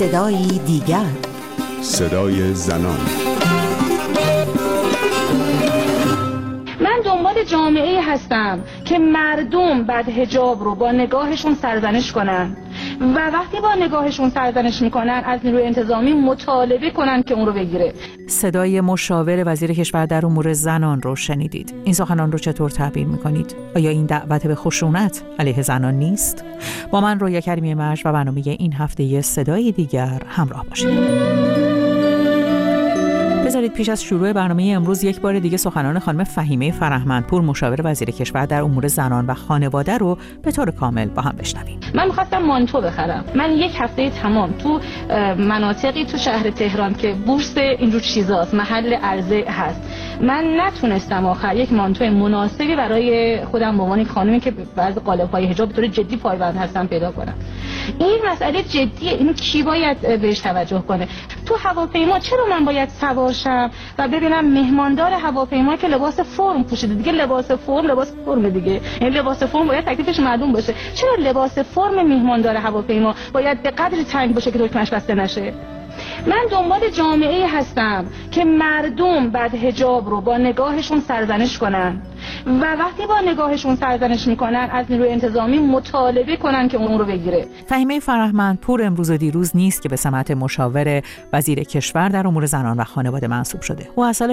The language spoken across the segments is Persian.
صدایی دیگر، صدای زنان. من دنبال جامعه‌ای هستم که مردم بعد حجاب رو با نگاهشون سرزنش کنن و وقتی با نگاهشون سرزنش میکنن از نیروی انتظامی مطالبه کنن که اون رو بگیره. صدای مشاور وزیر کشور در امور زنان رو شنیدید. این سخنان رو چطور تعبیر میکنید؟ آیا این دعوت به خشونت علیه زنان نیست؟ با من رویا کریمی مرج و برنامه این هفته صدای دیگر همراه باشید. بذارید پیش از شروع برنامه امروز یک بار دیگه سخنان خانم فهیمه فرهمندپور مشاور وزیر کشور در امور زنان و خانواده رو به طور کامل با هم بشنویم. من می‌خواستم مانتو بخرم. من یک هفته تمام تو مناطقی تو شهر تهران که بورس اینجور چیزاست، محل عرضه هست، من نتونستم آخر یک مانتو مناسبی برای خودم به عنوان خانمی که بعضی قالب‌های حجاب به طور جدی پایبند هستم پیدا کنم. این مسئله جدیه. اینو کی باید بهش توجه کنه؟ تو هواپیما چرا من باید سوار شم و ببینم مهماندار هواپیما که لباس فرم پوشیده؟ دیگه لباس فرم دیگه، یعنی لباس فرم باید تکلیفش معلوم باشه. چرا لباس فرم مهماندار هواپیما باید به قدری تنگ باشه که دکمه‌اش بسته نشه؟ من دنبال جامعه‌ای هستم که مردم بعد حجاب رو با نگاهشون سرزنش کنن و وقتی با نگاهشون سرزنش میکنن از نیروی انتظامی مطالبه کنن که اون رو بگیره. فهیمه فرهمندپور امروز و دیروز نیست که به سمت مشاور وزیر کشور در امور زنان و خانواده منصوب شده. او از سال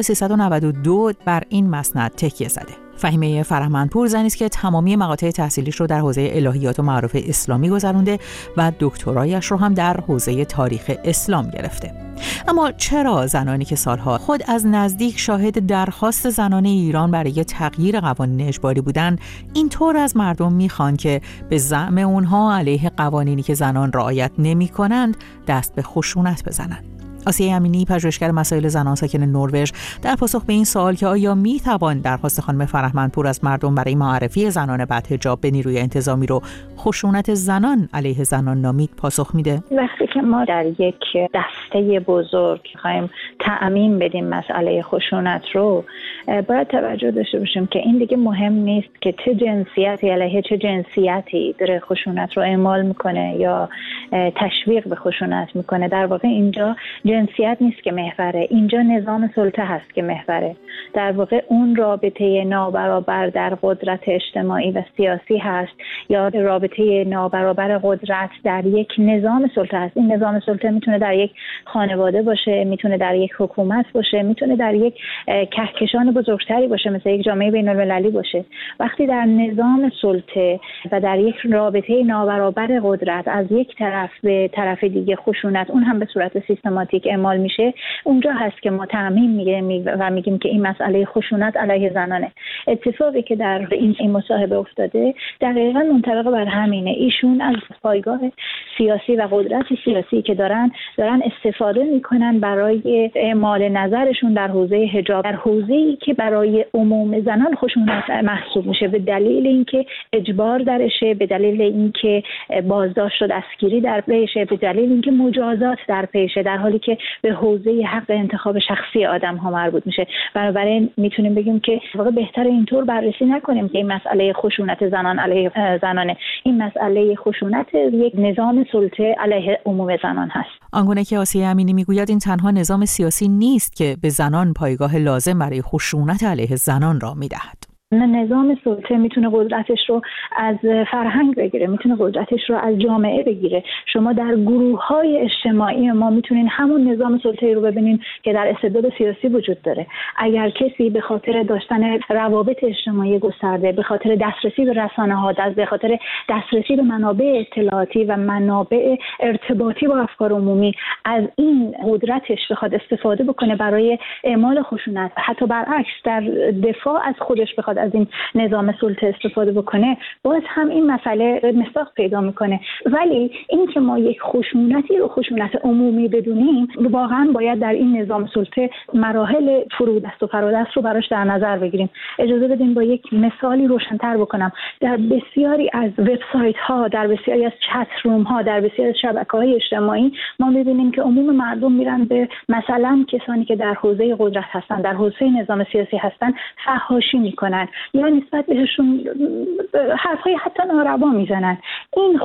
1392 بر این مسند تکیه زده. فهیمه فرهمندپور زنی است که تمامی مقاطع تحصیلیش رو در حوزه الهیات و معارف اسلامی گذرونده و دکترایش رو هم در حوزه تاریخ اسلام گرفته. اما چرا زنانی که سالها خود از نزدیک شاهد درخواست زنان ایران برای تغییر قوانین اجباری بودند، اینطور از مردم میخوان که به زعم اونها علیه قوانینی که زنان رعایت نمی‌کنند دست به خشونت بزنند؟ آسیه امینی، پژوهشگر مسائل زنان ساکن نروژ، در پاسخ به این سوال که آیا میتوان درخواست خانم فرهمندپور از مردم برای معرفی زنان بعد حجاب به نیروی انتظامی رو خشونت زنان علیه زنان نامید، پاسخ میده. وقتی که ما در یک دسته بزرگ خواهیم تعمیم بدیم مسئله خشونت رو، باید توجه داشته باشیم که این دیگه مهم نیست که چه جنسیتی علیه چه جنسیتی داره خشونت رو اعمال میکنه یا تشویق به خشونت میکنه. در واقع اینجا جنسیت نیست که محوره، اینجا نظام سلطه هست که محوره. در واقع اون رابطه نابرابر در قدرت اجتماعی و سیاسی هست یا رابطه نابرابر قدرت در یک نظام سلطه هست. این نظام سلطه میتونه در یک خانواده باشه، میتونه در یک حکومت باشه، میتونه در یک کهکشان بزرگتری باشه، مثل یک جامعه بین‌المللی باشه. وقتی در نظام سلطه و در یک رابطه نابرابر قدرت از یک طرف به طرف دیگه خشونت، اون هم به صورت سیستماتیک اعمال میشه، اونجا هست که ما تعمیم میگیم و میگیم که این مسئله خشونت علیه زنانه. اتفاقی که در این مصاحبه افتاده دقیقاً منطبق بر همینه. ایشون از پایگاه سیاسی و قدرت سیاسی که دارن استفاده میکنن برای اعمال نظرشون در حوزه حجاب، در حوزه‌ای که برای عموم زنان خشونت محسوب میشه، به دلیل اینکه اجبار درشه، به دلیل اینکه بازداشت و دستگیری در پیشه، به دلیل اینکه مجازات در پیشه، در حالی که به حوزه حق انتخاب شخصی آدم ها مربوط میشه. بنابراین میتونیم بگیم که واقعا بهتر اینطور بررسی نکنیم که این مسئله خشونت زنان علیه زنانه. این مسئله خشونت یک نظام سلطه علیه عموم زنان هست. آنگونه که آسیه امینی میگوید این تنها نظام سیاسی نیست که به زنان پایگاه لازم برای خشونت علیه زنان را میدهد. نظام سلطه میتونه قدرتش رو از فرهنگ بگیره، میتونه قدرتش رو از جامعه بگیره. شما در گروه‌های اجتماعی ما میتونین همون نظام سلطه‌ای رو ببینین که در استبداد سیاسی وجود داره. اگر کسی به خاطر داشتن روابط اجتماعی گسترده، به خاطر دسترسی به رسانه‌ها، به خاطر دسترسی به منابع اطلاعاتی و منابع ارتباطی با افکار عمومی از این قدرتش بخواد استفاده بکنه برای اعمال خشونت، حتی برعکس در دفاع از خودش بخواد از این نظام سلطه استفاده بکنه، باز هم این مسئله مصداق پیدا میکنه. ولی این که ما یک خشونتی رو خشونت عمومی بدونیم، واقعا باید در این نظام سلطه مراحل فرودست و فرادست رو براش در نظر بگیریم. اجازه بدین با یک مثالی روشن‌تر بکنم. در بسیاری از وبسایت ها، در بسیاری از چت روم ها، در بسیاری از شبکه‌های اجتماعی ما می‌بینیم که عموم مردم میرن به مثلا کسانی که در حوزه قدرت هستن، در حوزه نظام سیاسی هستن، فحاشی میکنن. میکنن یا نسبت بهشون حرفای حتی ناروا میزنن. این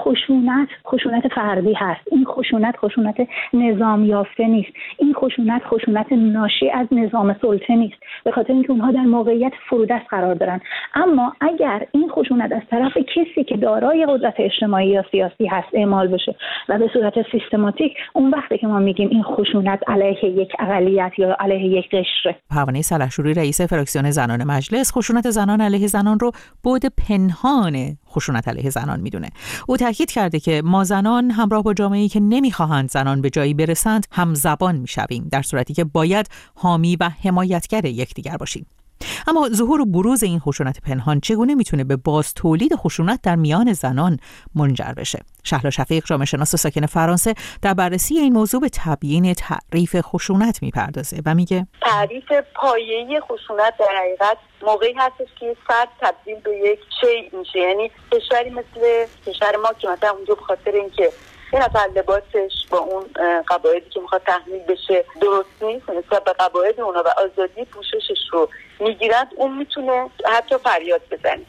خشونت فردی هست. این خشونت نظام یافته نیست. این خشونت ناشی از نظام سلطه نیست، به خاطر اینکه اونها در موقعیت فرودست قرار دارن. اما اگر این خشونت از طرف کسی که دارای قدرت اجتماعی یا سیاسی هست اعمال بشه و به صورت سیستماتیک، اون وقتی که ما میگیم این خشونت علیه یک اقلیت یا علیه یک قشر. پروانه سلحشوری رئیس فراکسیون زنان مجلس خشونت زنان علیه زنان رو بعد پنهان خشونت علیه زنان میدونه. او تاکید کرده که ما زنان همراه با جامعه‌ای که نمیخواهند زنان به جایی برسند هم زبان میشویم، در صورتی که باید حامی و حمایتگر یکدیگر باشیم. اما ظهور و بروز این خشونت پنهان چگونه میتونه به باز تولید خشونت در میان زنان منجر بشه؟ شهلا شفیق، جامعه شناس ساکن فرانسه، در بررسی این موضوع به تبیین تعریف خشونت میپردازه و میگه تعریف پایه‌ای خشونت در حقیقت موقعی هستش که فرد تبدیل به یک شی میشه. یعنی کشوری مثل کشور ما که مثلا اونجا به خاطر اینکه یه نفر لباسش با اون قواعدی که میخواد تحمیل بشه درست نیست، نسبت به قواعد اونا و آزادی پوششش رو میگیرند، اون میتونه حتی فریاد بزنه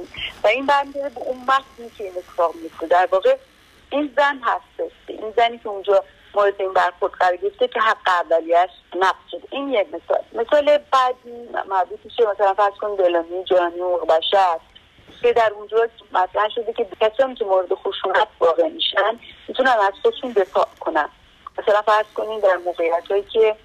و این برمیگرده به اون متنی که این اتفاق میفته. در واقع این زن هستش، این زنی که اونجا مورد این برخورد قرار گرفته که حق اولیه‌اش نقض شده. این یک مثال بعدی مربوط میشه مثلا فرض کنید اعلامیه جهانی حقوق بشر که در اونجا مطرح شده که کسانی که مورد خشونت واقع میشن میتونن از خودشون دفاع کنن. مثلا فرض کنید در موقعیتایی که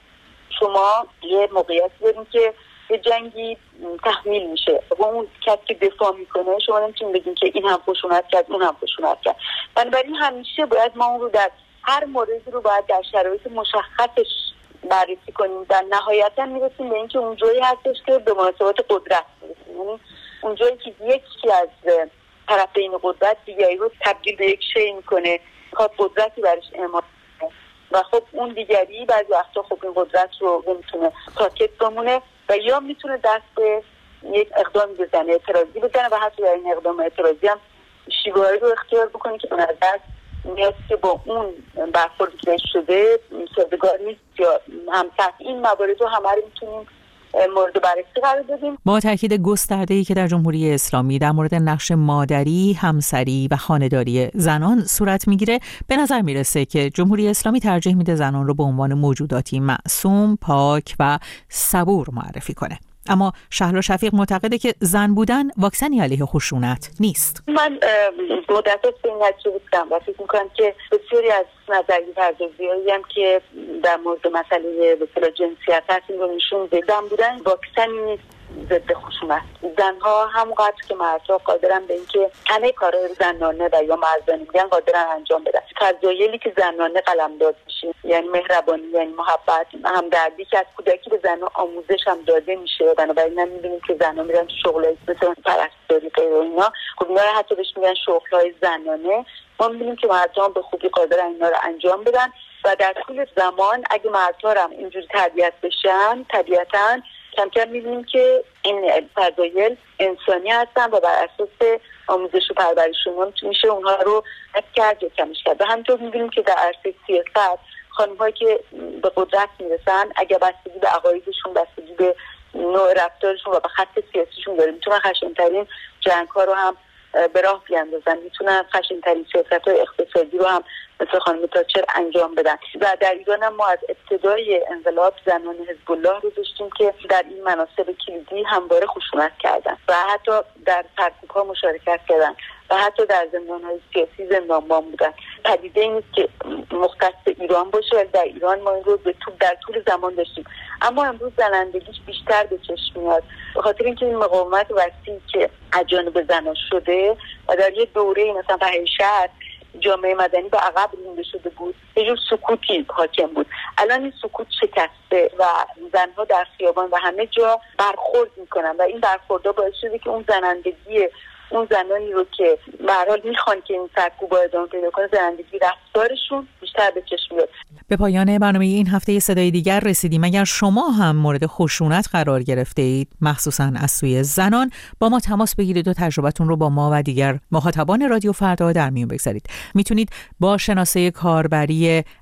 شما یه موقعیتی دارین که یه جنگی تحمیل میشه و اون کسی که دفاع میکنه شما نمیتونید بگین که این هم خشونت کرد اون هم خشونت کرد. بنابراین همیشه باید ما اون رو در هر موردی رو باید در شرایط مشخصش بررسی کنیم و نهایتا میرسیم به اینکه اونجایی هستش که به مناسبات قدرت میرسیم. یعنی اونجایی که یکی از طرفین قدرت دیگری رو تبدیل به یک شی میکنه، میخواد قدرتی برش اعمال کنه و خب اون دیگری بعضی وقتا خب این قدرت رو نمیتونه ساکت بمونه و یا میتونه دست به یک اقدامی بزنه، اعتراضی بزنه و حتی در این اقدام اعتراضی هم شیوه‌ای رو اختیار بکنه که به نظر میاد که با اون برخوردی که شده سازگار نیست یا همسط. این موارد رو همه رو میتونیم مورد بررسی قرار بدیم. با تاکید گسترده‌ای که در جمهوری اسلامی در مورد نقش مادری، همسری و خانه‌داری زنان صورت میگیره، به نظر میرسه که جمهوری اسلامی ترجیح میده زنان رو به عنوان موجوداتی معصوم، پاک و صبور معرفی کنه. اما شهلا شفیق معتقده که زن بودن واکسنی علیه خشونت نیست. من مدت‌ها به این نتیجه رسیدم و فکر می‌کنم که بسیاری از نظریه پردازی‌هایی هم که در مورد مسئله به جنسیت هست این رو نشون میده. زن بودن واکسنی نیست ضد خشونت. زنها همونقدر که مردها قادرن به اینکه همه کارهای زنانه و یا مردانه میگن قادرن انجام بدن. فضایلی که زنانه قلمداد میشه، یعنی مهربانی، یعنی محبت، همدردی که از کودکی به زنها آموزش هم داده میشه. بنابراین هم میبینیم که زنها میرن تو شغلای مثلا پرستاری غیر اینا، خب اینا رو حتی بهش میگن شغلای زنانه. ما میبینیم که مردها به خوبی قادرن اینا رو انجام بدن و در طول زمان اگه مردها هم اینجوری تربیت بشن طبیعتاً کم کم می‌بینیم که این فضایل انسانی هستن و بر اساس آموزش و پرورش اونها میشه اونها رو حفظ کرد یا کمش کرد. و همینطور می‌بینیم که در عرصه سیاست خانم‌هایی که به قدرت میرسن اگه بستگی به عقایدشون، بستگی به نوع رفتارشون و به خط سیاسیشون داره، میتونن خشن‌ترین جنگ‌ها رو هم به راه بیاندازن، میتونن خشن‌ترین سیاست‌های اقتصادی رو هم مثل خانم تاچر انجام بدن. و در ایران هم ما از ابتدای انقلاب زنان حزب الله رو داشتیم که در این مناصب کلیدی همواره خشونت کردن و حتی در سرکوب‌ها مشارکت کردن و حتی در زندان‌های سیاسی زندانبان بودن. پدیده این نیست که مختص ایران باشه، ولی در ایران ما این رو در طول زمان داشتیم. اما امروز زنندگیش بیشتر به چشم میاد به خاطر اینکه این مقاومت وسیعی که اجانب زنان شده و در یه دوره مثلا به شهر جامعه مدنی به عقب رونده شده بود، یه جور سکوتی حاکم بود. الان این سکوت شکسته و زنها در خیابان و همه جا برخورد میکنن و این برخوردها باعث شده که اون زنندگی اون زنانی رو که به هر حال میخوان که این سرکوبا ادامه پیدا کنه، زنندگی رفتارشون بیشتر به چشم میاد. به پایان برنامه این هفته صدای دیگر رسیدیم. اگر شما هم مورد خشونت قرار گرفته اید، مخصوصا از سوی زنان، با ما تماس بگیرید و تجربتون رو با ما و دیگر مخاطبان رادیو فردا در میون بگذارید. میتونید با شناسه کاربری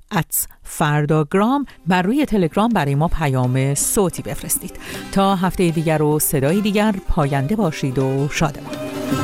@فرداگرام بر روی تلگرام برای ما پیام صوتی بفرستید. تا هفته دیگر و صدای دیگر، پاینده باشید و شادمان.